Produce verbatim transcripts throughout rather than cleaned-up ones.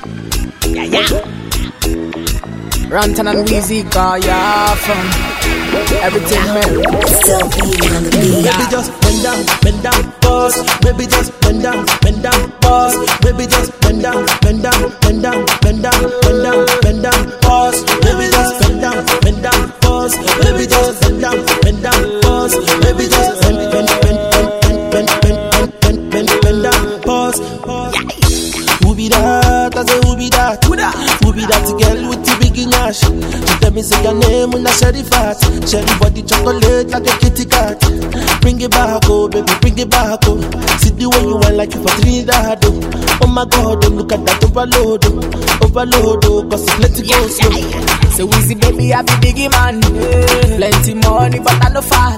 Yeah, yeah. Rantan and Weezy got ya from everything, man. Still beating on the beat. Maybe just bend down, bend down, pause. Maybe just bend down, bend down, pause. Maybe just bend down, bend down, bend down, bend down, bend down, bend down, pause. Maybe just bend down, bend down, pause. Maybe just bend down, bend down, pause. Maybe just bend, bend, bend, bend, bend, bend, bend, bend, bend down, pause. Who be that? I say who be that? Who that? Who be that girl with the big nash? She tell me say your name when I share it fat. Share the body chocolate like a kitty cat. Bring it back, oh baby, bring it back, oh. See the way you want like you for Trinidad, oh. Oh my God, oh, look at that overload, oh. Overload, oh, cause it's let it go slow. So easy, baby, I be biggie man. Yeah. Plenty money, but I no fat.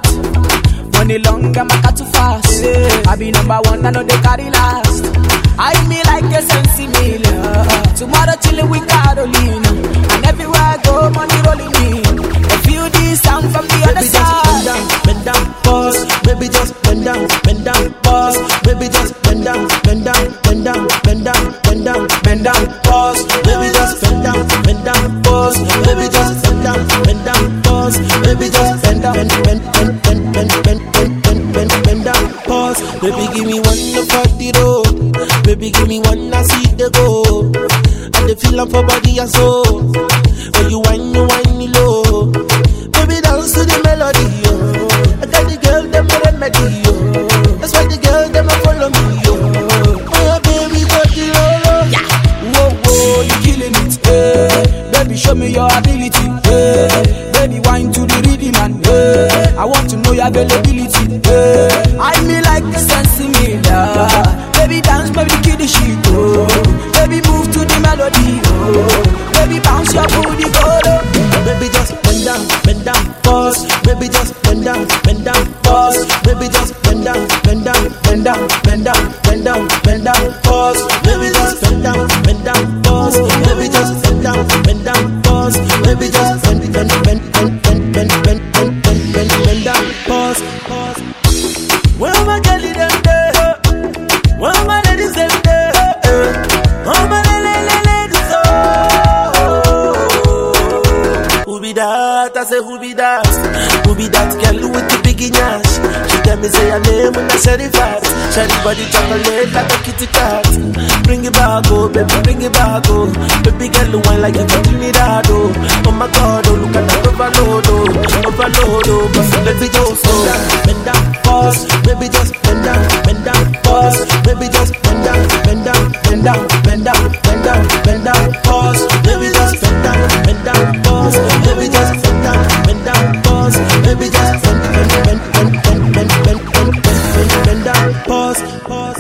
Money long, I'm a cat too fast. Yeah. I be number one, I know they carry last. I me like a sensi meal. Tomorrow chillin' with Carolina. And everywhere I go, money rolling in. I feel this sound from the other Baby, side. Just bend down, bend down, pause. Baby, just bend down, bend down, pause. Baby, just bend down, bend down, bend down, bend down, bend down, bend down, pause. Baby, just bend down, bend down, pause. Baby, just bend down, bend down, pause. Baby, just bend down, bend, bend, bend, bend, bend, bend, bend, bend, bend down, pause. Baby, give me one to for the road. Baby, give me one, I see the go. And the feeling for body and soul. When you whine, you whine me low. Baby, dance to the melody, yo. I got the girl, them a remedy, yo. That's why the girl, them a follow me, yo. Oh, baby, body low. Yeah. Whoa, whoa, you killing it, eh. Baby, show me your ability, eh. Baby, wine to the rhythm and eh. I want to know your availability, eh. I me like the sense in me, yeah. Baby dance, baby kill the shit, oh. Baby move to the melody, oh. Baby bounce your booty, go low. Baby just bend down, bend down, pause. Baby just bend down, bend down, pause. Baby just bend down, bend down, bend down, bend down, bend down, bend down, pause. Baby just bend down, bend down, pause. Baby just bend down, bend down, pause. Baby just bend, bend, bend, bend, bend, bend, bend, bend, bend, bend, bend down, pause, pause. Where my girl is them there? Where my ladies them there? Where my ladies oh? Who be that? I say who be that? Who be that girl with the big nash? She tell me say her name when I share it fast. Share the body chocolate like a kitty cat. Bring it back, oh baby, bring it back, oh. Baby girl wine like you for Trinidad, oh. Oh my God, oh look at that overload, oh. Overload, oh. But let me just bend down, bend down, pause. Baby just bend down, bend down, pause. Baby just bend down, bend down, bend down, bend down, bend down, bend down, pause. Baby just bend down, bend down, pause. Baby just bend down, bend down, pause. Baby just bend, bend, bend, bend, bend, bend, bend, bend, bend, bend down, pause, pause.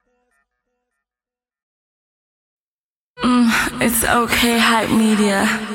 Mm, it's okay, Hype Media.